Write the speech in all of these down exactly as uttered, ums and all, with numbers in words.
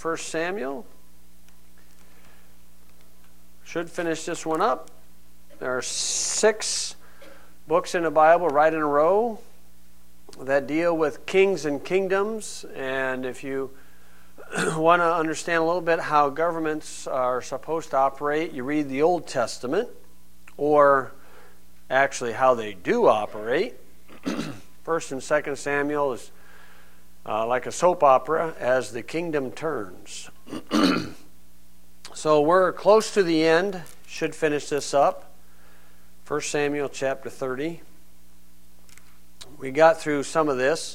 First Samuel. Should finish this one up. There are six books in the Bible right in a row that deal with kings and kingdoms. And if you want to understand a little bit how governments are supposed to operate, you read the Old Testament, or actually how they do operate. First and Second Samuel is uh, like a soap opera as the kingdom turns. So we're close to the end. Should finish this up. First Samuel chapter thirty. We got through some of this.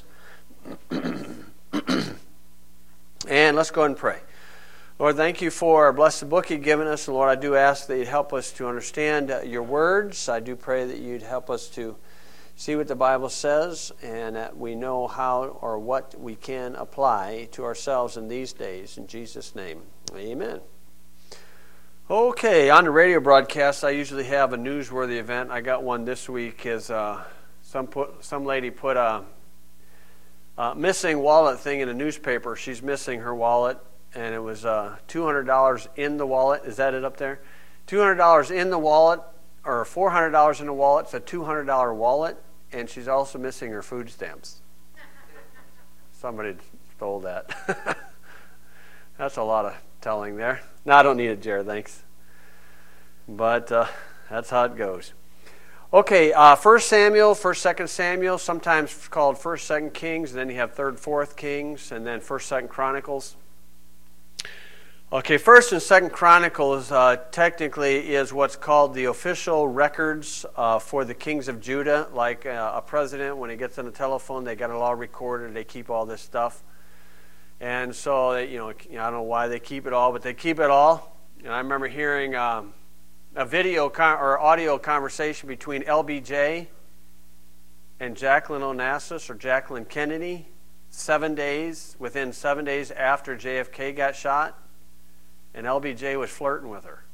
And let's go ahead and pray. Lord, thank you for our blessed book you've given us. And Lord, I do ask that you'd help us to understand your words. I do pray that you'd help us to see what the Bible says, and that we know how or what we can apply to ourselves in these days. In Jesus' name, amen. Okay, on the radio broadcast, I usually have a newsworthy event. I got one this week. Is uh, some put, some lady put a, a missing wallet thing in a newspaper. She's missing her wallet, and it was uh, two hundred dollars in the wallet. Is that it up there? two hundred dollars in the wallet, or four hundred dollars in the wallet. It's a two hundred dollars wallet. And she's also missing her food stamps. Somebody stole that. That's a lot of telling there. No, I don't need it, Jared, thanks. But uh, that's how it goes. Okay, uh, First Samuel, First, Second Samuel, sometimes called First, Second Kings, and then you have Third, Fourth Kings, and then First, Second Chronicles. Okay, First and Second Chronicles uh, technically is what's called the official records uh, for the kings of Judah. Like uh, a president, when he gets on the telephone, they got it all recorded. They keep all this stuff, and so they, you know, I don't know why they keep it all, but they keep it all. And I remember hearing um, a video con- or audio conversation between L B J and Jacqueline Onassis or Jacqueline Kennedy, seven days within seven days after J F K got shot. And L B J was flirting with her.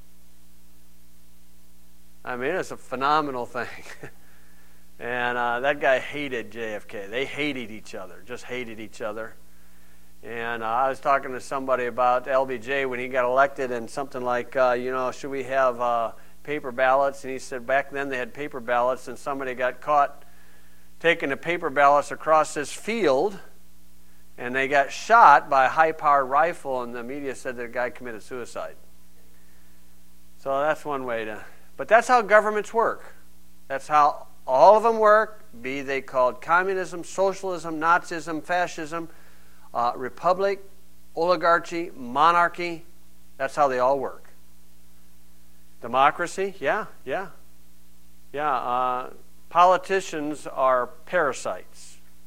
I mean, it's a phenomenal thing. and uh, that guy hated J F K. They hated each other, just hated each other. And uh, I was talking to somebody about L B J when he got elected, and something like, uh, you know, should we have uh, paper ballots? And he said back then they had paper ballots, and somebody got caught taking the paper ballots across this field, and they got shot by a high-powered rifle, and the media said that the guy committed suicide. So that's one way to... But that's how governments work. That's how all of them work, be they called communism, socialism, Nazism, fascism, uh, republic, oligarchy, monarchy. That's how they all work. Democracy, yeah, yeah. Yeah, uh, politicians are parasites.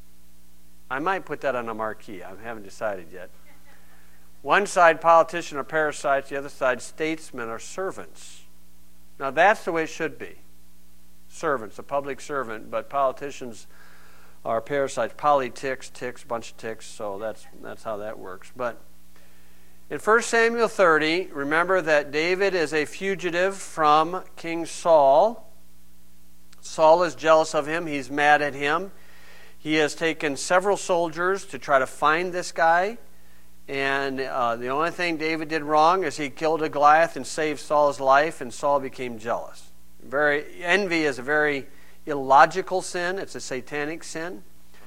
I might put that on a marquee. I haven't decided yet. One side, politicians are parasites. The other side, statesmen are servants. Now, that's the way it should be. Servants, a public servant, but politicians are parasites. Politics, ticks, bunch of ticks, so that's, that's how that works. But in First Samuel thirty, remember that David is a fugitive from King Saul. Saul is jealous of him. He's mad at him. He has taken several soldiers to try to find this guy, and uh, the only thing David did wrong is he killed a Goliath and saved Saul's life, and Saul became jealous. Very envy is a very illogical sin. It's a satanic sin.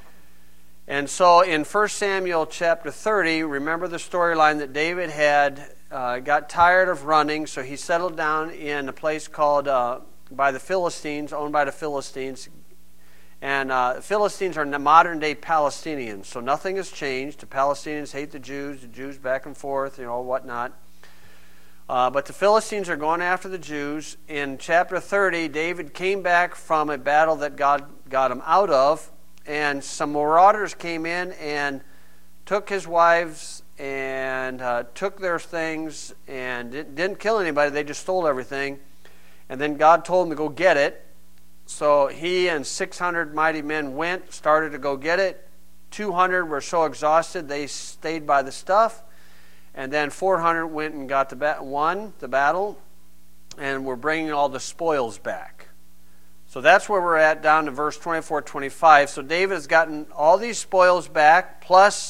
And so in First Samuel chapter thirty, remember the storyline that David had uh, got tired of running, so he settled down in a place called uh, by the Philistines, owned by the Philistines. And uh, Philistines are modern-day Palestinians, so nothing has changed. The Palestinians hate the Jews, the Jews back and forth, you know, whatnot. Uh, but the Philistines are going after the Jews. In chapter thirty, David came back from a battle that God got him out of, and some marauders came in and took his wives and uh, took their things and didn't kill anybody. They just stole everything. And then God told him to go get it. So he and six hundred mighty men went, started to go get it. two hundred were so exhausted they stayed by the stuff. And then four hundred went and got the bat- won the battle, and were bringing all the spoils back. So that's where we're at down to verse twenty-four, twenty-five. So David has gotten all these spoils back, plus the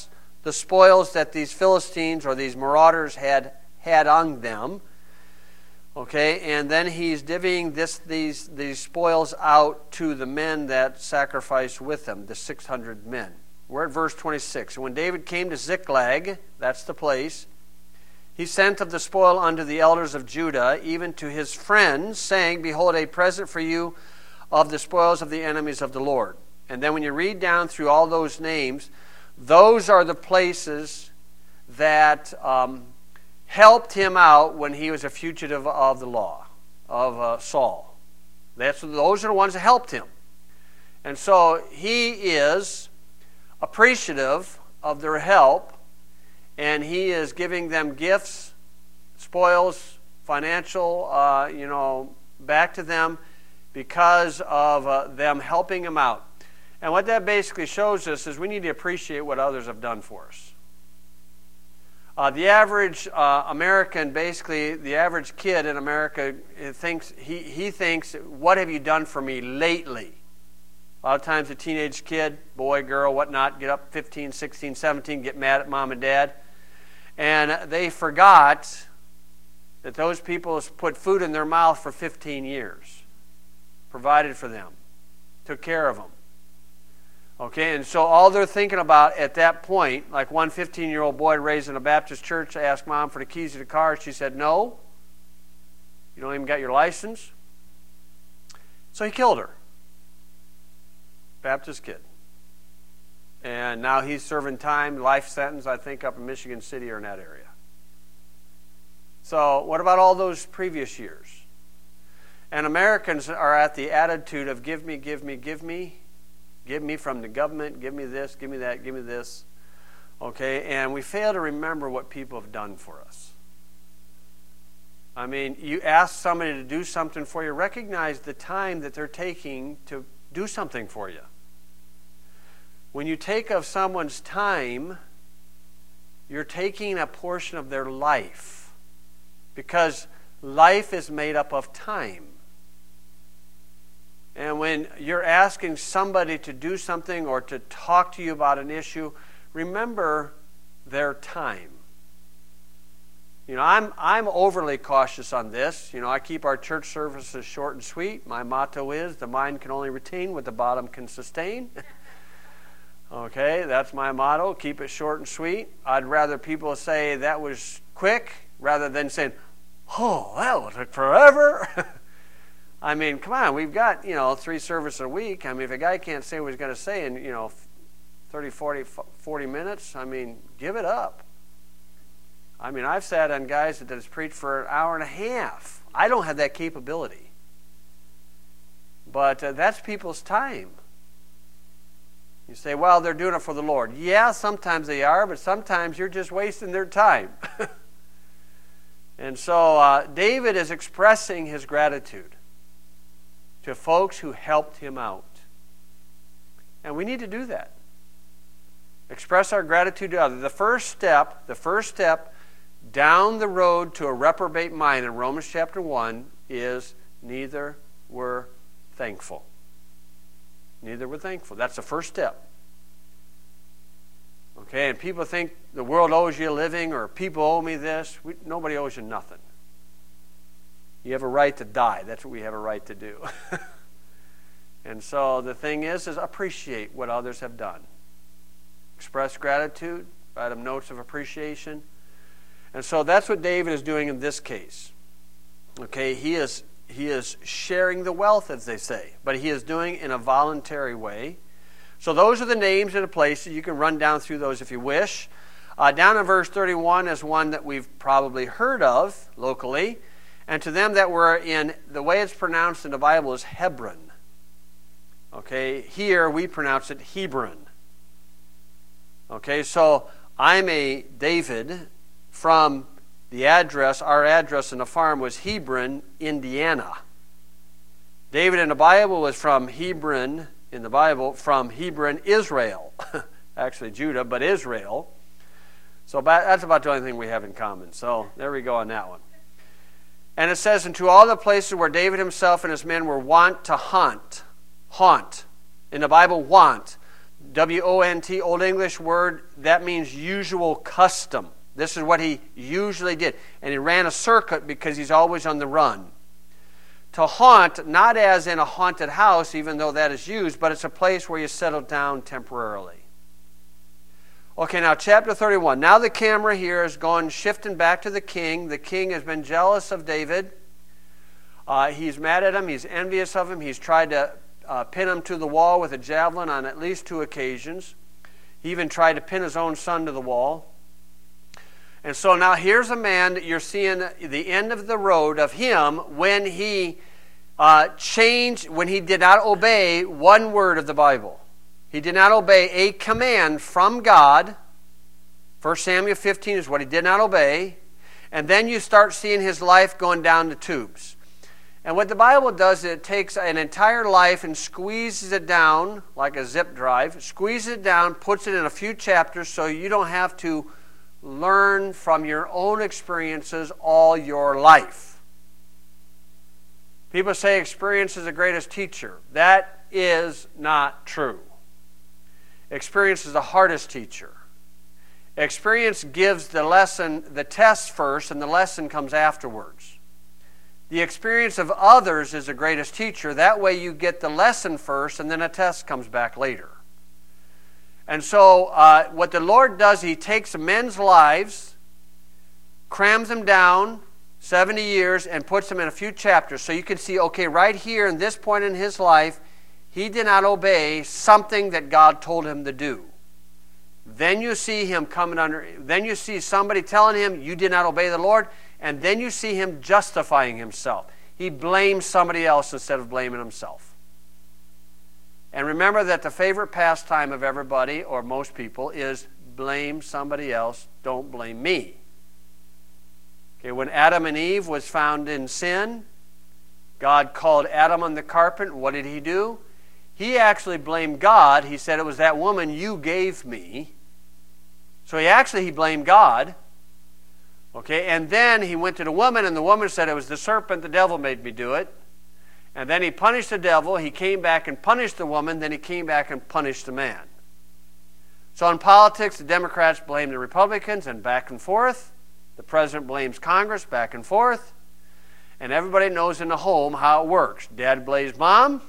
the spoils that these Philistines or these marauders had had on them. Okay, and then he's divvying this, these, these spoils out to the men that sacrificed with them, the six hundred men. We're at verse twenty-six. And when David came to Ziklag, that's the place, he sent of the spoil unto the elders of Judah, even to his friends, saying, Behold, a present for you of the spoils of the enemies of the Lord. And then when you read down through all those names, those are the places that um, helped him out when he was a fugitive of the law, of uh, Saul. That's, those are the ones that helped him. And so he is appreciative of their help, and he is giving them gifts, spoils, financial, uh, you know, back to them because of uh, them helping him out. And what that basically shows us is we need to appreciate what others have done for us. Uh, the average uh, American, basically, the average kid in America thinks he, he thinks, what have you done for me lately? A lot of times a teenage kid, boy, girl, whatnot, get up fifteen, sixteen, seventeen, get mad at mom and dad. And they forgot that those people put food in their mouth for fifteen years, provided for them, took care of them. Okay, and so all they're thinking about at that point, like one fifteen-year-old boy raised in a Baptist church asked mom for the keys to the car. She said, no, you don't even got your license. So he killed her. Baptist kid. And now he's serving time, life sentence, I think, up in Michigan City or in that area. So what about all those previous years? And Americans are at the attitude of give me, give me, give me. Give me from the government, give me this, give me that, give me this. Okay, and we fail to remember what people have done for us. I mean, you ask somebody to do something for you, recognize the time that they're taking to do something for you. When you take of someone's time, you're taking a portion of their life. Because life is made up of time. And when you're asking somebody to do something or to talk to you about an issue, remember their time. You know, I'm I'm overly cautious on this. You know, I keep our church services short and sweet. My motto is, the mind can only retain what the bottom can sustain. Okay, that's my motto. Keep it short and sweet. I'd rather people say that was quick rather than saying, oh, that took forever. I mean, come on, we've got, you know, three services a week. I mean, if a guy can't say what he's going to say in, you know, thirty, forty, forty minutes, I mean, give it up. I mean, I've sat on guys that has preached for an hour and a half. I don't have that capability. But uh, that's people's time. You say, well, they're doing it for the Lord. Yeah, sometimes they are, but sometimes you're just wasting their time. And so uh, David is expressing his gratitude to folks who helped him out. And we need to do that. Express our gratitude to others. The first step, the first step down the road to a reprobate mind in Romans chapter one is neither were thankful. Neither were thankful. That's the first step. Okay, and people think the world owes you a living or people owe me this. We, nobody owes you nothing. You have a right to die. That's what we have a right to do. And so the thing is, is appreciate what others have done. Express gratitude, write them notes of appreciation. And so that's what David is doing in this case. Okay, he is he is sharing the wealth, as they say, but he is doing it in a voluntary way. So those are the names and the places. You can run down through those if you wish. Uh, down in verse thirty-one is one that we've probably heard of locally. And to them that were in, the way it's pronounced in the Bible is Hebron. Okay, here we pronounce it Hebron. Okay, so I'm a David from the address, our address in the farm was Hebron, Indiana. David in the Bible was from Hebron, in the Bible, from Hebron, Israel. Actually Judah, but Israel. So that's about the only thing we have in common. So there we go on that one. And it says, and to all the places where David himself and his men were wont to hunt, haunt. In the Bible, want. W O N T, Old English word, that means usual custom. This is what he usually did. And he ran a circuit because he's always on the run. To haunt, not as in a haunted house, even though that is used, but it's a place where you settle down temporarily. Okay, now chapter thirty-one. Now the camera here is gone shifting back to the king. The king has been jealous of David. Uh, he's mad at him. He's envious of him. He's tried to uh, pin him to the wall with a javelin on at least two occasions. He even tried to pin his own son to the wall. And so now here's a man that you're seeing the end of the road of him when he uh, changed, when he did not obey one word of the Bible. He did not obey a command from God. First Samuel fifteen is what he did not obey. And then you start seeing his life going down the tubes. And what the Bible does is it takes an entire life and squeezes it down like a zip drive, squeezes it down, puts it in a few chapters so you don't have to learn from your own experiences all your life. People say experience is the greatest teacher. That is not true. Experience is the hardest teacher. Experience gives the lesson, the test first, and the lesson comes afterwards. The experience of others is the greatest teacher. That way you get the lesson first, and then a test comes back later. And so uh, what the Lord does, he takes men's lives, crams them down seventy years, and puts them in a few chapters. So you can see, okay, right here in this point in his life, he did not obey something that God told him to do. Then you see him coming under, then you see somebody telling him, you did not obey the Lord, and then you see him justifying himself. He blames somebody else instead of blaming himself. And remember that the favorite pastime of everybody, or most people, is blame somebody else, don't blame me. Okay, when Adam and Eve was found in sin, God called Adam on the carpet. What did he do? He actually blamed God. He said, it was that woman you gave me. So he actually, he blamed God. Okay, and then he went to the woman, and the woman said, it was the serpent, the devil made me do it. And then he punished the devil, he came back and punished the woman, then he came back and punished the man. So in politics, the Democrats blame the Republicans, and back and forth. The president blames Congress, back and forth. And everybody knows in the home how it works. Dad blames mom.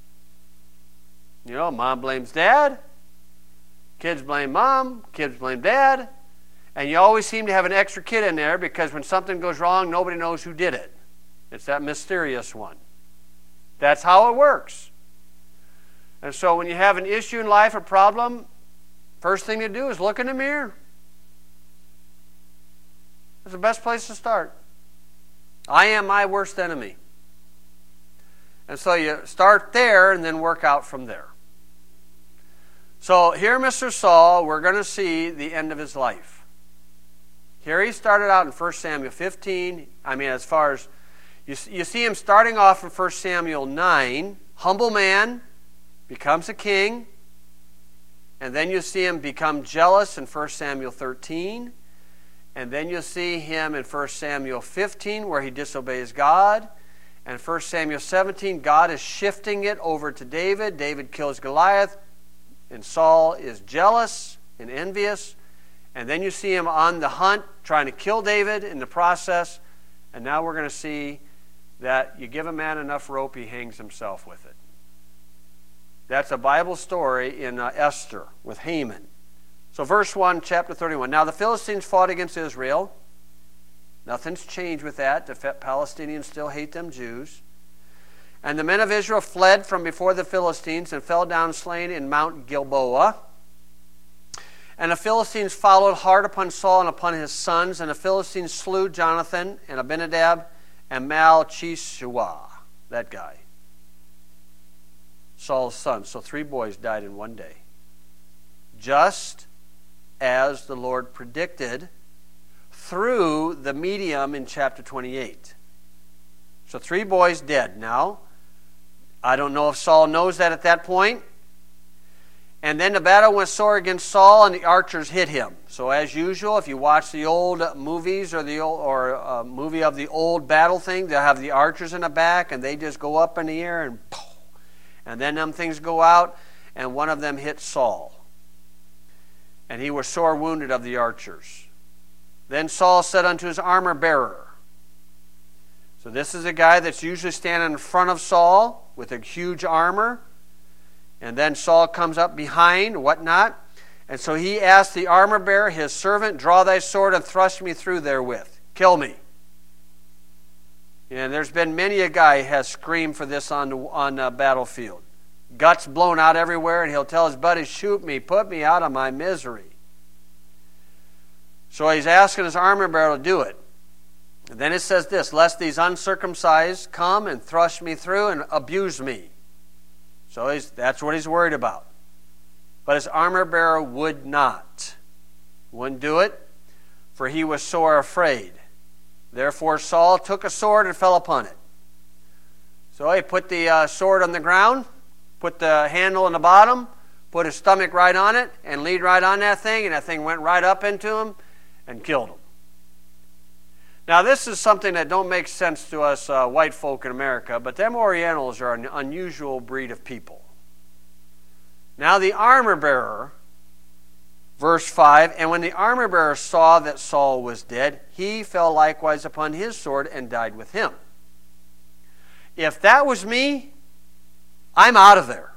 You know, mom blames dad. Kids blame mom. Kids blame dad. And you always seem to have an extra kid in there because when something goes wrong, nobody knows who did it. It's that mysterious one. That's how it works. And so when you have an issue in life, a problem, first thing to do is look in the mirror. That's the best place to start. I am my worst enemy. And so you start there and then work out from there. So here, Mister Saul, we're going to see the end of his life. Here he started out in First Samuel fifteen. I mean, as far as You, you see him starting off in First Samuel nine, humble man, becomes a king, and then you see him become jealous in First Samuel thirteen, and then you'll see him in First Samuel fifteen where he disobeys God, and First Samuel seventeen, God is shifting it over to David. David kills Goliath, and Saul is jealous and envious, and then you see him on the hunt trying to kill David in the process, and now we're going to see that you give a man enough rope, he hangs himself with it. That's a Bible story in uh, Esther with Haman. So verse one, chapter thirty-one. Now the Philistines fought against Israel. Nothing's changed with that. The Palestinians still hate them Jews. And the men of Israel fled from before the Philistines and fell down slain in Mount Gilboa. And the Philistines followed hard upon Saul and upon his sons. And the Philistines slew Jonathan and Abinadab and Malchishua, that guy, Saul's son. So three boys died in one day. Just as the Lord predicted through the medium in chapter twenty-eight. So three boys dead. Now, I don't know if Saul knows that at that point. And then the battle went sore against Saul, and the archers hit him. So as usual, if you watch the old movies or the old, or a movie of the old battle thing, they'll have the archers in the back, and they just go up in the air, and and then them things go out. and one of them hit Saul. And he was sore wounded of the archers. Then Saul said unto his armor-bearer. So this is a guy that's usually standing in front of Saul with a huge armor. And then Saul comes up behind, whatnot. And so he asked the armor-bearer, his servant, draw thy sword and thrust me through therewith. Kill me. And there's been many a guy has screamed for this on the on the battlefield. Guts blown out everywhere, and he'll tell his buddies, shoot me, put me out of my misery. So he's asking his armor-bearer to do it. And then it says this, lest these uncircumcised come and thrust me through and abuse me. So he's, that's what he's worried about. But his armor-bearer would not. Wouldn't do it, for he was sore afraid. Therefore Saul took a sword and fell upon it. So he put the uh, sword on the ground, put the handle in the bottom, put his stomach right on it, and lead right on that thing, and that thing went right up into him and killed him. Now this is something that don't make sense to us uh, white folk in America, but them Orientals are an unusual breed of people. Now the armor-bearer, verse five, and when the armor-bearer saw that Saul was dead, he fell likewise upon his sword and died with him. If that was me, I'm out of there.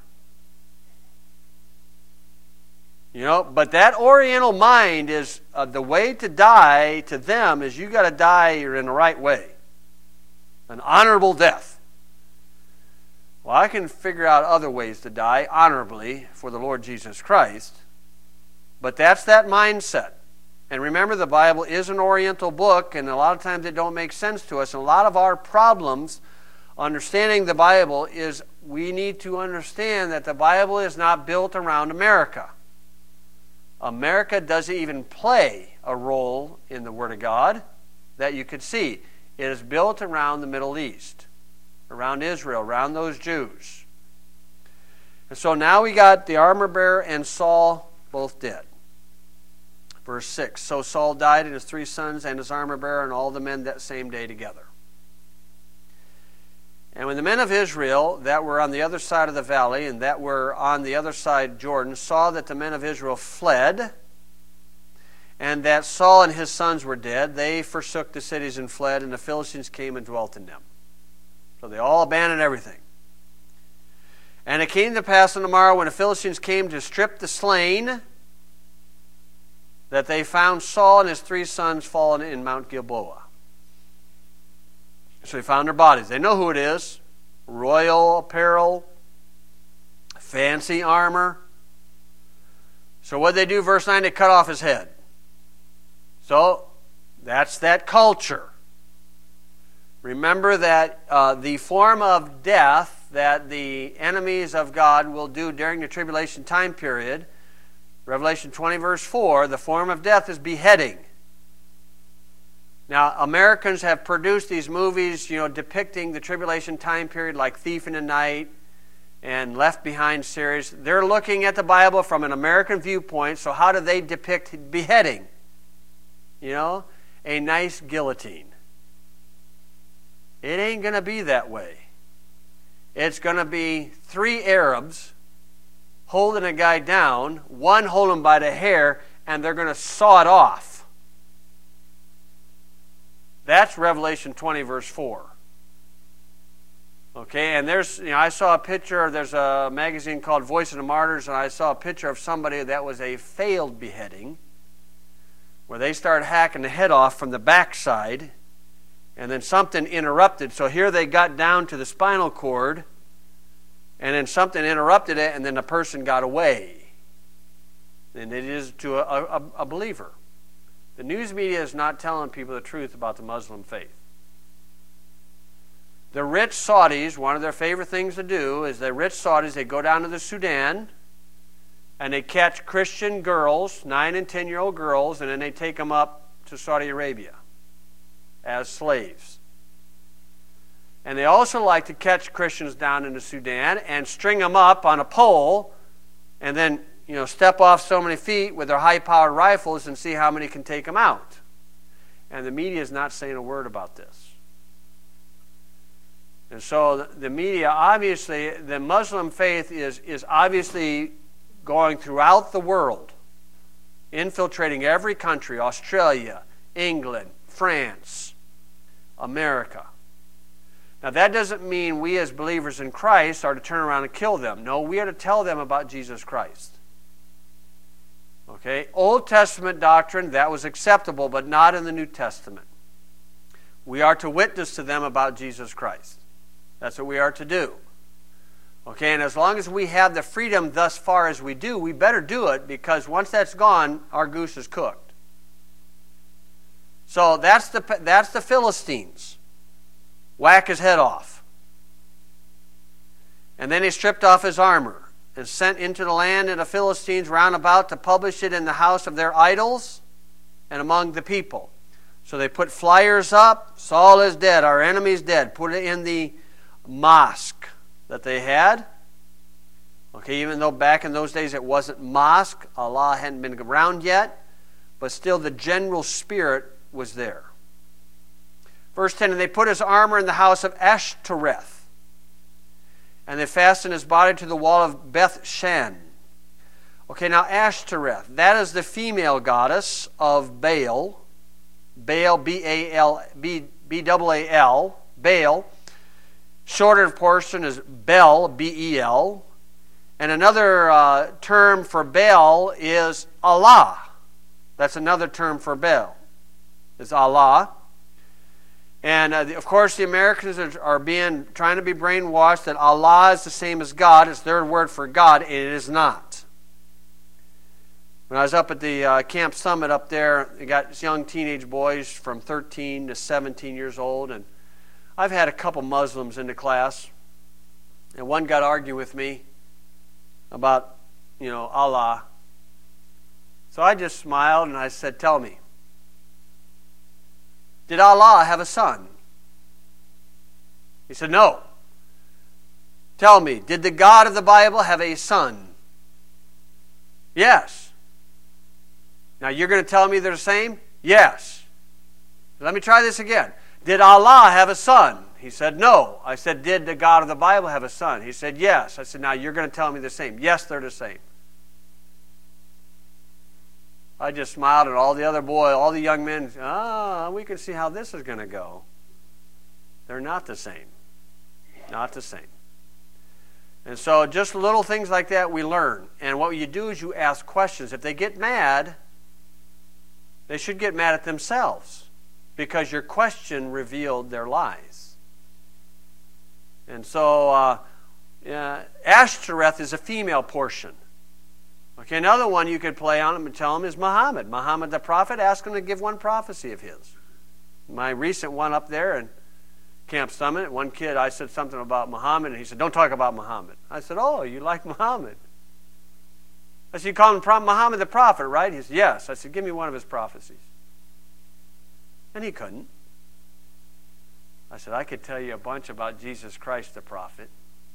You know, but that Oriental mind is, uh, the way to die to them is you got to die in the right way. An honorable death. Well, I can figure out other ways to die honorably for the Lord Jesus Christ. But that's that mindset. And remember, the Bible is an Oriental book, and a lot of times it don't make sense to us. And a lot of our problems understanding the Bible is we need to understand that the Bible is not built around America. America doesn't even play a role in the Word of God that you could see. It is built around the Middle East, around Israel, around those Jews. And so now we got the armor-bearer and Saul both dead. Verse six, so Saul died and his three sons and his armor-bearer and all the men that same day together. And when the men of Israel that were on the other side of the valley and that were on the other side of Jordan saw that the men of Israel fled and that Saul and his sons were dead, they forsook the cities and fled, and the Philistines came and dwelt in them. So they all abandoned everything. And it came to pass on the morrow when the Philistines came to strip the slain, that they found Saul and his three sons fallen in Mount Gilboa. So they found their bodies. They know who it is. Royal apparel, fancy armor. So what did they do? Verse nine, they cut off his head. So that's that culture. Remember that uh, the form of death that the enemies of God will do during the tribulation time period, Revelation twenty verse four, the form of death is beheading. Now, Americans have produced these movies, you know, depicting the tribulation time period like Thief in the Night and Left Behind series. They're looking at the Bible from an American viewpoint, so how do they depict beheading? You know, a nice guillotine. It ain't going to be that way. It's going to be three Arabs holding a guy down, one holding him by the hair, and they're going to saw it off. That's Revelation twenty, verse four. Okay, and there's, you know, I saw a picture, there's a magazine called Voice of the Martyrs, and I saw a picture of somebody that was a failed beheading, where they started hacking the head off from the backside, and then something interrupted. So here they got down to the spinal cord, and then something interrupted it, and then the person got away. And it is to a, a, a believer. The news media is not telling people the truth about the Muslim faith. The rich Saudis, one of their favorite things to do is the rich Saudis, they go down to the Sudan and they catch Christian girls, nine and ten year old girls, and then they take them up to Saudi Arabia as slaves. And they also like to catch Christians down in the Sudan and string them up on a pole and then, you know, step off so many feet with their high-powered rifles and see how many can take them out. And the media is not saying a word about this. And so the media, obviously, the Muslim faith is, is obviously going throughout the world, infiltrating every country, Australia, England, France, America. Now that doesn't mean we as believers in Christ are to turn around and kill them. No, we are to tell them about Jesus Christ. Okay? Old Testament doctrine, that was acceptable, but not in the New Testament. We are to witness to them about Jesus Christ. That's what we are to do. Okay, and as long as we have the freedom thus far as we do, we better do it, because once that's gone, our goose is cooked. So that's the, that's the Philistines. Whack his head off. And then he stripped off his armor and sent into the land of the Philistines round about to publish it in the house of their idols and among the people. So they put flyers up, Saul is dead, our enemy's dead. Put it in the mosque that they had. Okay, even though back in those days it wasn't mosque, Allah hadn't been around yet, but still the general spirit was there. Verse ten, and they put his armor in the house of Ashtoreth, and they fastened his body to the wall of Beth Shan. Okay, now Ashtoreth, that is the female goddess of Baal. Baal, B A L, B A A L, Baal. Shorter portion is Bel, B E L. And another uh, term for Baal is Allah. That's another term for Baal. It's Allah. And uh, of course the Americans are, are being trying to be brainwashed that Allah is the same as God. It's their word for God, and it is not. When I was up at the uh, Camp Summit up there, they got young teenage boys from thirteen to seventeen years old, and I've had a couple Muslims into class, and one got arguing with me about, you know, Allah. So I just smiled and I said, tell me, did Allah have a son? He said, no. Tell me, did the God of the Bible have a son? Yes. Now you're going to tell me they're the same? Yes. Let me try this again. Did Allah have a son? He said, no. I said, did the God of the Bible have a son? He said, yes. I said, now you're going to tell me the same. Yes, they're the same. I just smiled at all the other boys, all the young men. Ah, we can see how this is going to go. They're not the same. Not the same. And so just little things like that we learn. And what you do is you ask questions. If they get mad, they should get mad at themselves, because your question revealed their lies. And so uh, uh, Ashtoreth is a female portion. Okay, another one you could play on them and tell them is Muhammad. Muhammad the prophet, ask him to give one prophecy of his. My recent one up there in Camp Summit, one kid, I said something about Muhammad, and he said, don't talk about Muhammad. I said, oh, you like Muhammad? I said, you call him Muhammad the prophet, right? He said, yes. I said, give me one of his prophecies. And he couldn't. I said, I could tell you a bunch about Jesus Christ the prophet.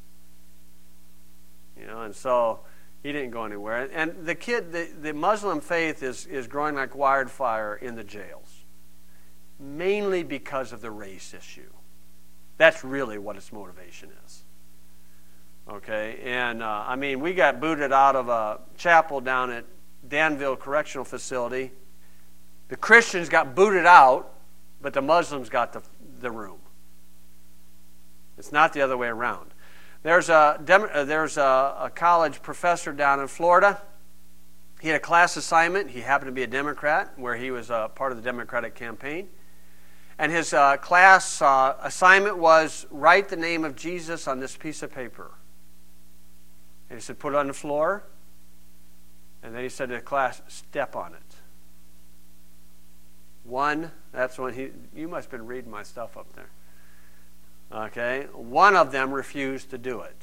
You know, and so he didn't go anywhere. And the kid, the, the Muslim faith is, is growing like wildfire in the jails, mainly because of the race issue. That's really what its motivation is. Okay, and uh, I mean, we got booted out of a chapel down at Danville Correctional Facility. The Christians got booted out, but the Muslims got the, the room. It's not the other way around. There's a there's a, a college professor down in Florida. He had a class assignment. He happened to be a Democrat, where he was a part of the Democratic campaign. And his uh, class uh, assignment was write the name of Jesus on this piece of paper. And he said, put it on the floor. And then he said to the class, step on it. One, that's when he, you must have been reading my stuff up there. Okay, one of them refused to do it.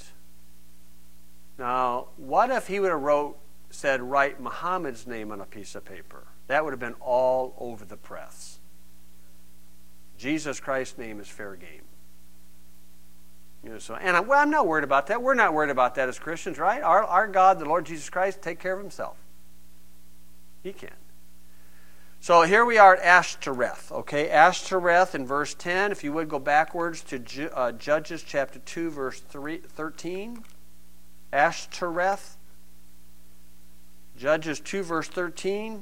Now, what if he would have wrote, said, write Muhammad's name on a piece of paper? That would have been all over the press. Jesus Christ's name is fair game. You know, so, and I'm, well, I'm not worried about that. We're not worried about that as Christians, right? Our, our God, the Lord Jesus Christ, take care of himself. He can. So here we are at Ashtoreth. Okay, Ashtoreth in verse ten. If you would go backwards to Ju- uh, Judges chapter two, verse three, thirteen. Ashtoreth. Judges two, verse thirteen.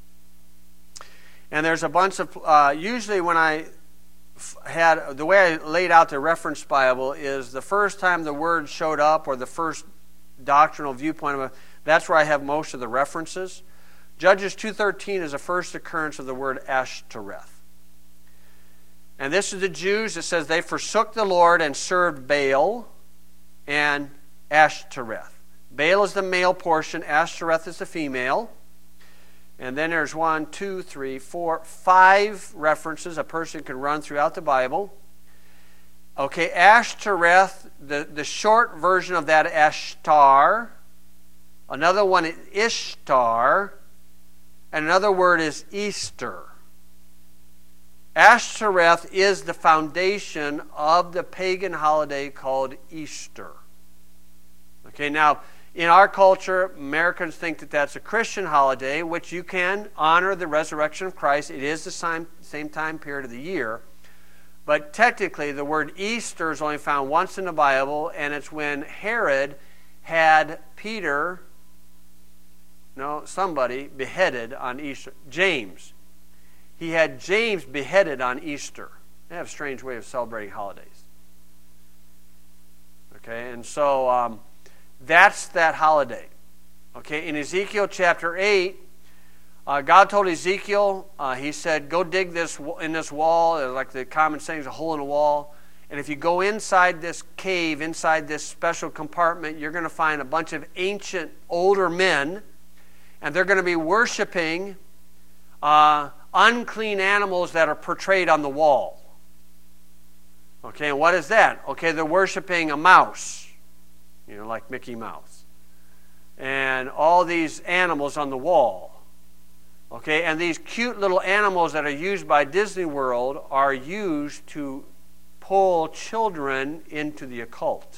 And there's a bunch of, uh, usually when I f- had, the way I laid out the reference Bible is the first time the word showed up or the first doctrinal viewpoint of it, that's where I have most of the references. Judges two thirteen is the first occurrence of the word Ashtoreth. And this is the Jews. It says they forsook the Lord and served Baal and Ashtoreth. Baal is the male portion. Ashtoreth is the female. And then there's one, two, three, four, five references a person can run throughout the Bible. Okay, Ashtoreth, the, the short version of that, Ashtar. Another one is Ishtar. And another word is Easter. Ashtoreth is the foundation of the pagan holiday called Easter. Okay, now, in our culture, Americans think that that's a Christian holiday, which you can honor the resurrection of Christ. It is the same, same time period of the year. But technically, the word Easter is only found once in the Bible, and it's when Herod had Peter, no, somebody, beheaded on Easter. James. He had James beheaded on Easter. They have a strange way of celebrating holidays. Okay, and so um, that's that holiday. Okay, in Ezekiel chapter eight, uh, God told Ezekiel, uh, he said, go dig this in this wall, like the common saying is a hole in the wall. And if you go inside this cave, inside this special compartment, you're going to find a bunch of ancient, older men, and they're going to be worshiping uh, unclean animals that are portrayed on the wall. Okay, and what is that? Okay, they're worshiping a mouse, you know, like Mickey Mouse, and all these animals on the wall. Okay, and these cute little animals that are used by Disney World are used to pull children into the occult.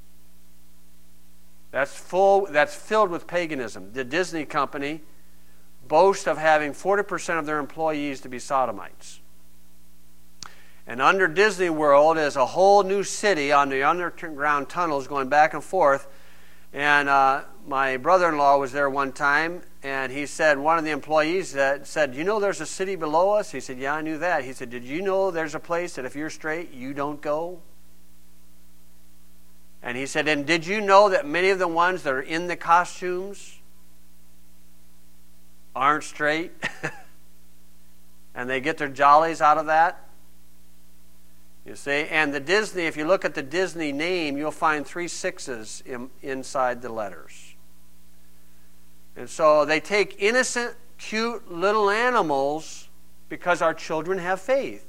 That's full. That's filled with paganism. The Disney company boasts of having forty percent of their employees to be sodomites. And under Disney World is a whole new city on the underground tunnels going back and forth. And uh, my brother-in-law was there one time, and he said, one of the employees that said, you know there's a city below us? He said, yeah, I knew that. He said, did you know there's a place that if you're straight, you don't go? And he said, and did you know that many of the ones that are in the costumes aren't straight? And they get their jollies out of that? You see, and the Disney, if you look at the Disney name, you'll find three sixes in, inside the letters. And so they take innocent, cute little animals because our children have faith.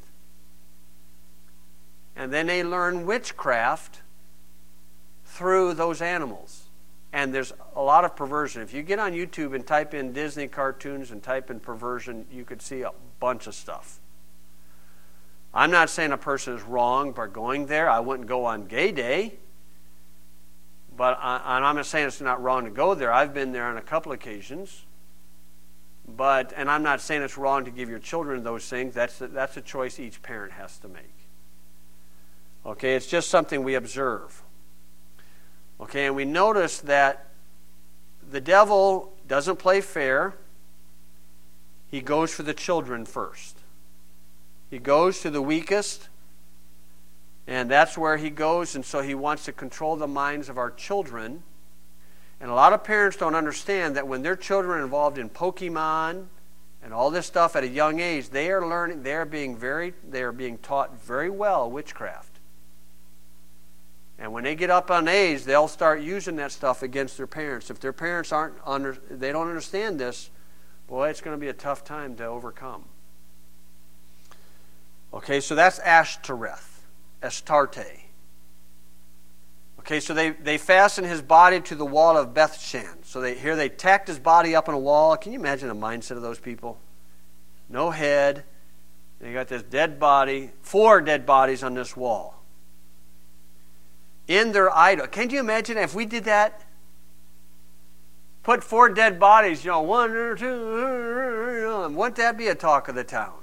And then they learn witchcraft through those animals. And there's a lot of perversion. If you get on YouTube and type in Disney cartoons and type in perversion, you could see a bunch of stuff. I'm not saying a person is wrong by going there. I wouldn't go on gay day. But I, I'm not saying it's not wrong to go there. I've been there on a couple occasions. But, and I'm not saying it's wrong to give your children those things. That's a, that's a choice each parent has to make. Okay, it's just something we observe. Okay, and we notice that the devil doesn't play fair. He goes for the children first. He goes to the weakest, and that's where he goes, and so he wants to control the minds of our children. And a lot of parents don't understand that when their children are involved in Pokemon and all this stuff at a young age, they are learning, they are being very, they are being taught very well witchcraft. And when they get up on age, they'll start using that stuff against their parents. If their parents aren't under, they don't understand this, boy, it's going to be a tough time to overcome. Okay, so that's Ashtoreth, Astarte. Okay, so they, they fastened his body to the wall of Bethshan. So they, here they tacked his body up on a wall. Can you imagine the mindset of those people? No head. They got this dead body, four dead bodies on this wall. In their idol. Can you imagine if we did that? put four dead bodies, you know, one or two, you know, wouldn't that be a talk of the town?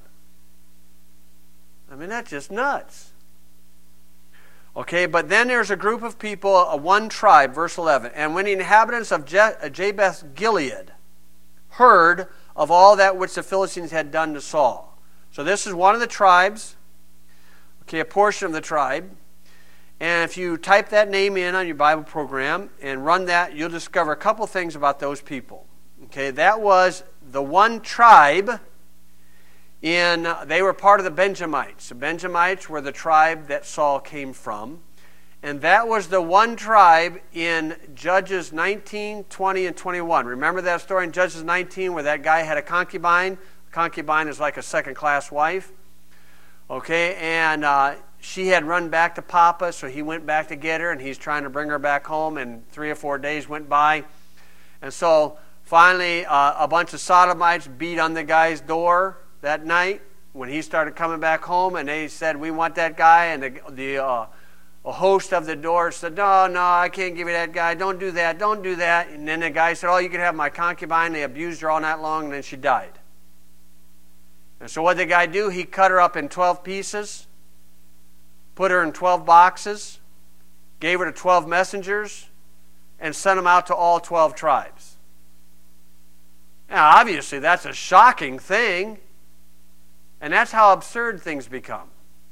I mean, that's just nuts. Okay, but then there's a group of people, a one tribe, verse eleven. And when the inhabitants of Jabesh Gilead heard of all that which the Philistines had done to Saul. So this is one of the tribes, okay, a portion of the tribe. And if you type that name in on your Bible program and run that, you'll discover a couple things about those people. Okay, that was the one tribe in, they were part of the Benjamites. The Benjamites were the tribe that Saul came from. And that was the one tribe in Judges nineteen, twenty, and twenty-one. Remember that story in Judges nineteen where that guy had a concubine? A concubine is like a second-class wife. Okay, and uh, she had run back to Papa, so he went back to get her, and he's trying to bring her back home, and three or four days went by. And so finally, uh, a bunch of sodomites beat on the guy's door that night when he started coming back home, and they said, we want that guy, and the, the uh, a host of the door said, no, no, I can't give you that guy, don't do that, don't do that. And then the guy said, oh, you can have my concubine. They abused her all night long, and then she died. And so what did the guy do? He cut her up in twelve pieces, put her in twelve boxes, gave her to twelve messengers, and sent them out to all twelve tribes. Now, obviously, that's a shocking thing. And that's how absurd things become.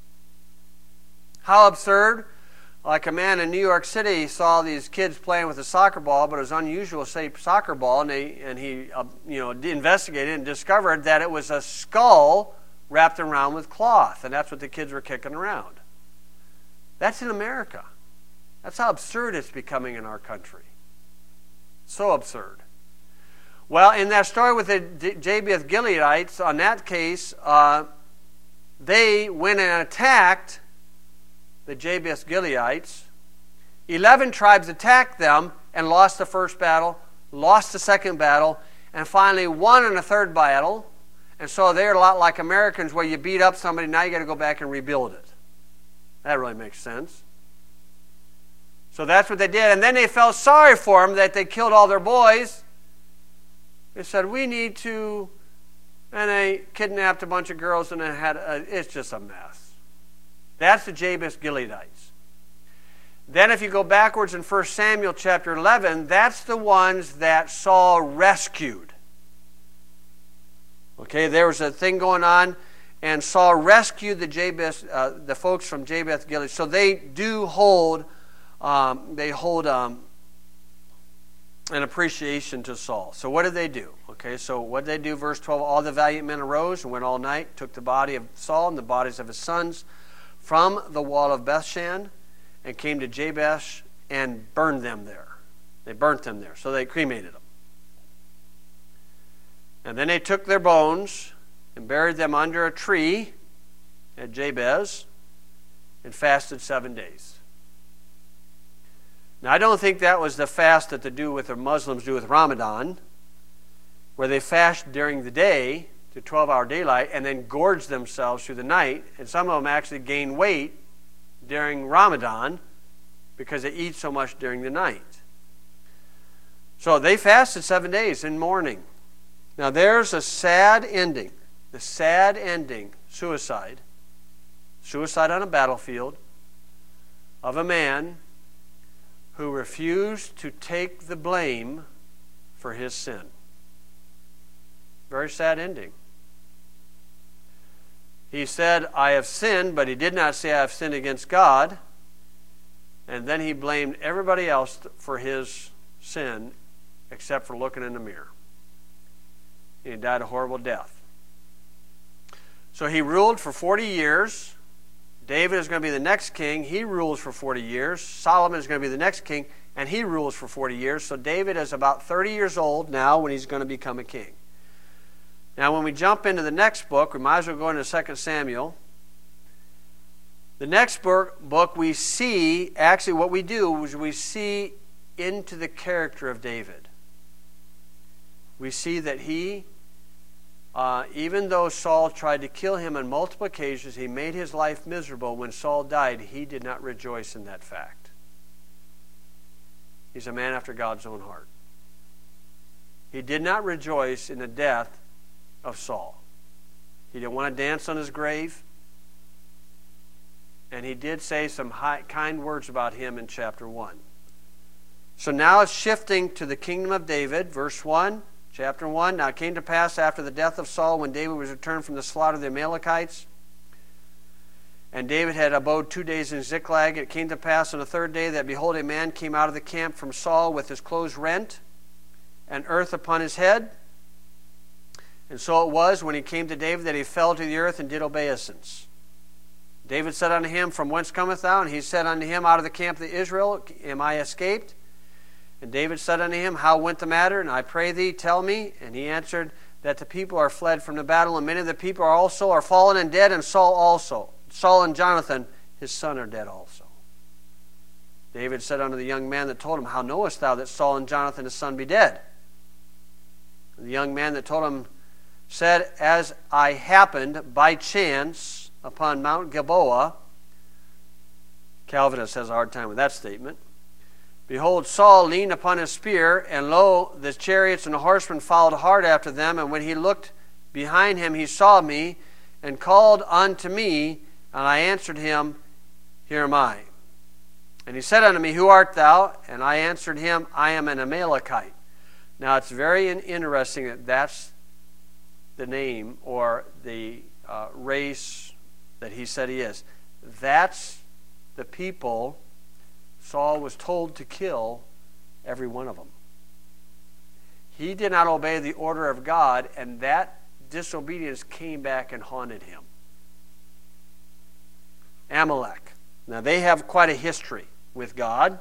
How absurd? Like a man in New York City saw these kids playing with a soccer ball, but it was unusual shaped soccer ball, and, they, and he uh, you know, investigated and discovered that it was a skull wrapped around with cloth, and that's what the kids were kicking around. That's in America. That's how absurd it's becoming in our country. So absurd. Well, in that story with the Jabesh Gileadites, on that case, uh, they went and attacked the Jabesh Gileadites. Eleven tribes attacked them and lost the first battle, lost the second battle, and finally won in the third battle. And so they're a lot like Americans, where you beat up somebody, now you got to go back and rebuild it. That really makes sense. So that's what they did. And then they felt sorry for them that they killed all their boys. They said, we need to, and they kidnapped a bunch of girls, and it had a, it's just a mess. That's the Jabesh Gileadites. Then if you go backwards in First Samuel chapter eleven, that's the ones that Saul rescued. Okay, there was a thing going on, and Saul rescued the Jabesh, uh, the folks from Jabesh Gilead. So they do hold, um, they hold um, an appreciation to Saul. So what did they do? Okay, so what did they do? Verse twelve, all the valiant men arose and went all night, took the body of Saul and the bodies of his sons from the wall of Bethshan, and came to Jabesh and burned them there. They burnt them there. So they cremated them. And then they took their bones and buried them under a tree at Jabez and fasted seven days. Now, I don't think that was the fast that the do with the Muslims do with Ramadan, where they fast during the day to twelve-hour daylight and then gorge themselves through the night. And some of them actually gain weight during Ramadan because they eat so much during the night. So they fasted seven days in mourning. Now, there's a sad ending. The sad ending, suicide. Suicide on a battlefield of a man who refused to take the blame for his sin. Very sad ending. He said, I have sinned, but he did not say I have sinned against God. And then he blamed everybody else for his sin except for looking in the mirror. He died a horrible death. So he ruled for forty years. David is going to be the next king. He rules for forty years. Solomon is going to be the next king, and he rules for forty years. So David is about thirty years old now when he's going to become a king. Now, when we jump into the next book, we might as well go into Second Samuel. The next book, we see, actually what we do is we see into the character of David. We see that he, uh, even though Saul tried to kill him on multiple occasions, he made his life miserable. When Saul died, he did not rejoice in that fact. He's a man after God's own heart. He did not rejoice in the death of Saul. He didn't want to dance on his grave. And he did say some high, kind words about him in chapter one. So now it's shifting to the kingdom of David. Verse one, chapter one. Now it came to pass after the death of Saul, when David was returned from the slaughter of the Amalekites, and David had abode two days in Ziklag. It came to pass on the third day that, behold, a man came out of the camp from Saul with his clothes rent and earth upon his head. And so it was, when he came to David, that he fell to the earth and did obeisance. David said unto him, From whence comest thou? And he said unto him, Out of the camp of Israel am I escaped. And David said unto him, How went the matter? And I pray thee, tell me. And he answered, That the people are fled from the battle, and many of the people are also are fallen and dead, and Saul also. Saul and Jonathan, his son, are dead also. David said unto the young man that told him, How knowest thou that Saul and Jonathan his son be dead? And the young man that told him said, As I happened by chance upon Mount Gilboa. Calvinist has a hard time with that statement. Behold, Saul leaned upon his spear, and lo, the chariots and the horsemen followed hard after them. And when he looked behind him, he saw me, and called unto me, and I answered him, Here am I. And he said unto me, Who art thou? And I answered him, I am an Amalekite. Now it's very interesting that that's the name or the uh, race that he said he is. That's the people Saul was told to kill, every one of them. He did not obey the order of God, and that disobedience came back and haunted him. Amalek. Now they have quite a history with God.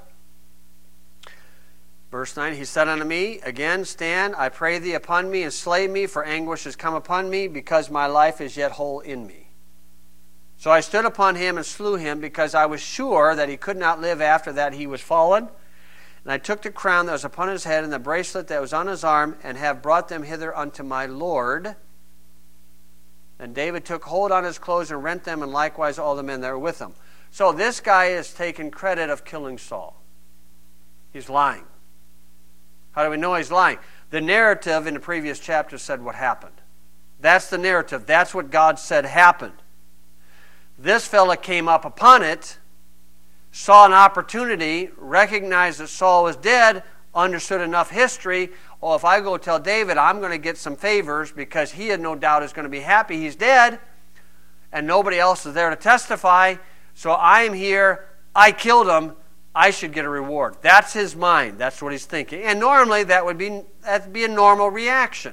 Verse nine, he said unto me, Again, stand, I pray thee, upon me, and slay me, for anguish is come upon me, because my life is yet whole in me. So I stood upon him and slew him, because I was sure that he could not live after that he was fallen. And I took the crown that was upon his head, and the bracelet that was on his arm, and have brought them hither unto my Lord. And David took hold on his clothes and rent them, and likewise all the men that were with him. So this guy is taking credit of killing Saul. He's lying. How do we know he's lying? The narrative in the previous chapter said what happened. That's the narrative. That's what God said happened. This fella came up upon it, saw an opportunity, recognized that Saul was dead, understood enough history. Oh, if I go tell David, I'm going to get some favors, because he had no doubt is going to be happy he's dead, and nobody else is there to testify. So I'm here, I killed him, I should get a reward. That's his mind. That's what he's thinking. And normally that would be, that'd be a normal reaction.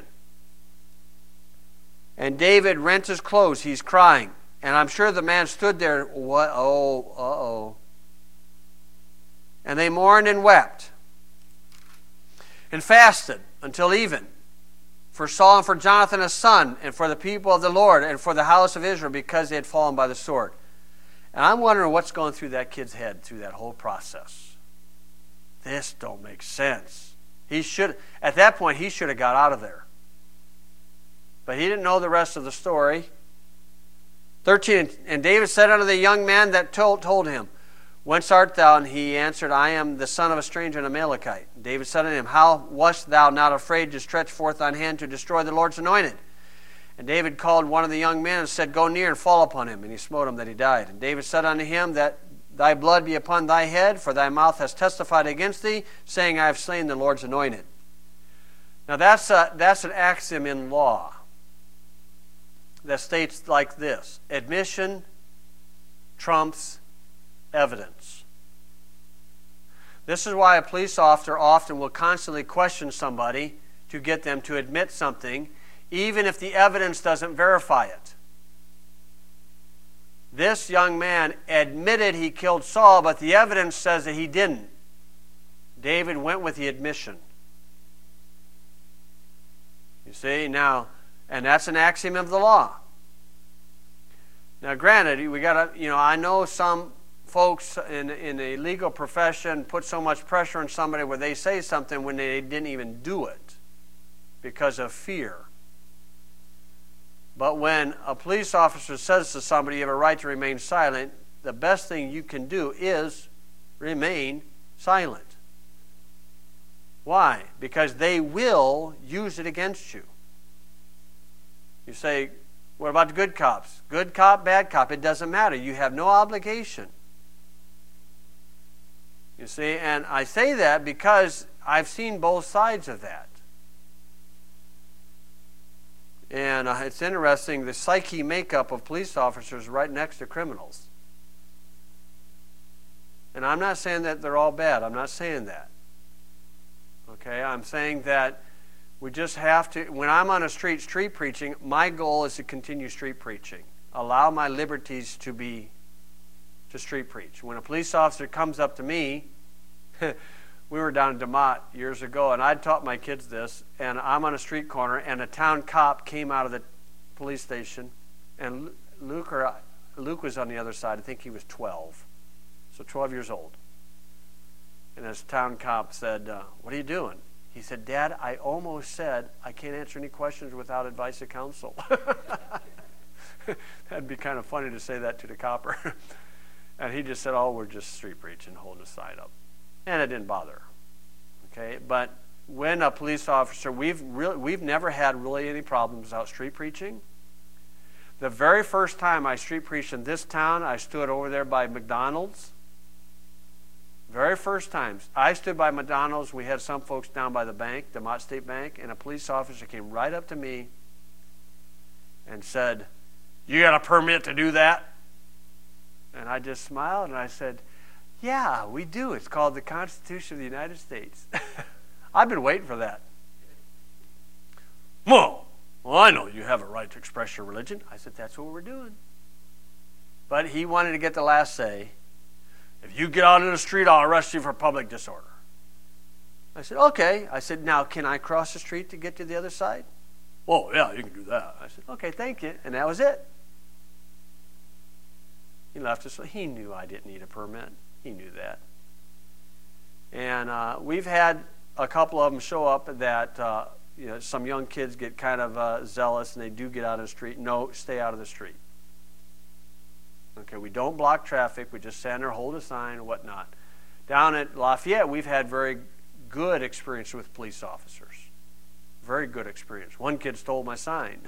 And David rent his clothes. He's crying. And I'm sure the man stood there, what? Oh, uh-oh. And they mourned and wept and fasted until even for Saul and for Jonathan his son, and for the people of the Lord, and for the house of Israel, because they had fallen by the sword. And I'm wondering what's going through that kid's head through that whole process. This don't make sense. He should, at that point, he should have got out of there. But he didn't know the rest of the story. thirteen, and David said unto the young man that told, told him, Whence art thou? And he answered, I am the son of a stranger, an Amalekite. And David said unto him, How wast thou not afraid to stretch forth thine hand to destroy the Lord's anointed? And David called one of the young men and said, Go near and fall upon him. And he smote him that he died. And David said unto him, That thy blood be upon thy head, for thy mouth has testified against thee, saying, I have slain the Lord's anointed. Now that's, a, that's an axiom in law that states like this: admission trumps evidence. This is why a police officer often will constantly question somebody to get them to admit something, even if the evidence doesn't verify it. This young man admitted he killed Saul, but the evidence says that he didn't. David went with the admission. You see, now, and that's an axiom of the law. Now, granted, we got to, you know, I know some folks in in the legal profession put so much pressure on somebody where they say something when they didn't even do it because of fear. But when a police officer says to somebody, you have a right to remain silent, the best thing you can do is remain silent. Why? Because they will use it against you. You say, what about the good cops? Good cop, bad cop, it doesn't matter. You have no obligation. You see, and I say that because I've seen both sides of that. And uh, it's interesting, the psyche makeup of police officers is right next to criminals. And I'm not saying that they're all bad. I'm not saying that. Okay, I'm saying that we just have to, when I'm on a street street preaching, my goal is to continue street preaching. Allow my liberties to be, to street preach. When a police officer comes up to me, we were down in DeMott years ago, and I'd taught my kids this, and I'm on a street corner, and a town cop came out of the police station, and Luke, or, Luke was on the other side. I think he was twelve, so twelve years old. And this town cop said, uh, what are you doing? He said, Dad, I almost said I can't answer any questions without advice of counsel. That'd be kind of funny to say that to the copper. And he just said, oh, we're just street preaching, holding the side up. And it didn't bother. Okay, but when a police officer, we've really, we've never had really any problems without street preaching. The very first time I street preached in this town, I stood over there by McDonald's. Very first times, I stood by McDonald's. We had some folks down by the bank, the Mott State Bank, and a police officer came right up to me and said, you got a permit to do that? And I just smiled and I said, yeah, we do. It's called the Constitution of the United States. I've been waiting for that. Well, well, I know you have a right to express your religion. I said, that's what we're doing. But he wanted to get the last say. If you get out in the street, I'll arrest you for public disorder. I said, okay. I said, now, can I cross the street to get to the other side? Oh, yeah, you can do that. I said, okay, thank you. And that was it. He left us. He knew I didn't need a permit. He knew that. And uh, we've had a couple of them show up that uh, you know, some young kids get kind of uh, zealous and they do get out of the street. No, stay out of the street. Okay, we don't block traffic. We just stand there, hold a sign, and whatnot. Down at Lafayette, we've had very good experience with police officers. Very good experience. One kid stole my sign.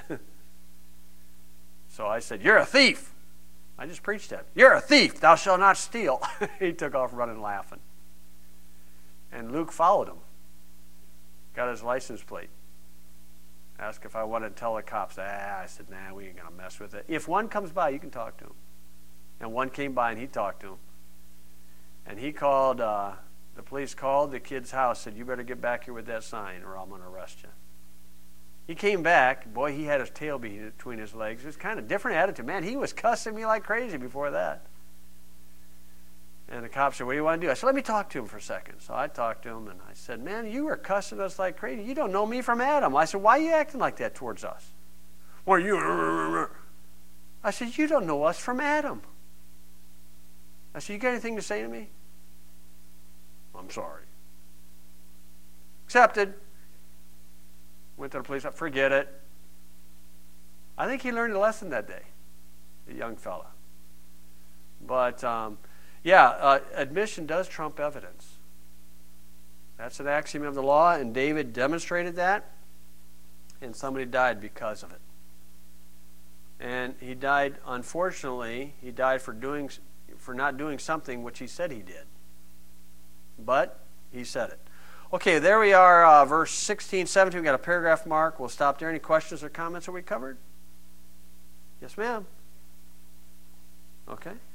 So I said, you're a thief. I just preached at him. You're a thief. Thou shalt not steal. He took off running laughing. And Luke followed him. Got his license plate. Asked if I wanted to tell the cops. Ah, I said, nah, we ain't going to mess with it. If one comes by, you can talk to him. And one came by and he talked to him. And he called, uh, the police called the kid's house, said, you better get back here with that sign or I'm going to arrest you. He came back. Boy, he had his tail between his legs. It was kind of different attitude. Man, he was cussing me like crazy before that. And the cop said, what do you want to do? I said, let me talk to him for a second. So I talked to him and I said, man, you were cussing us like crazy. You don't know me from Adam. I said, why are you acting like that towards us? What are you? I said, you don't know us from Adam. I said, you got anything to say to me? I'm sorry. Accepted. Went to the police. Forget it. I think he learned a lesson that day, the young fella. But, um, yeah, uh, admission does trump evidence. That's an axiom of the law, and David demonstrated that, and somebody died because of it. And he died, unfortunately, he died for doing, for not doing something which he said he did. But he said it. Okay, there we are, uh, verse sixteen, seventeen. We've got a paragraph mark. We'll stop there. Any questions or comments? Are we covered? Yes, ma'am. Okay.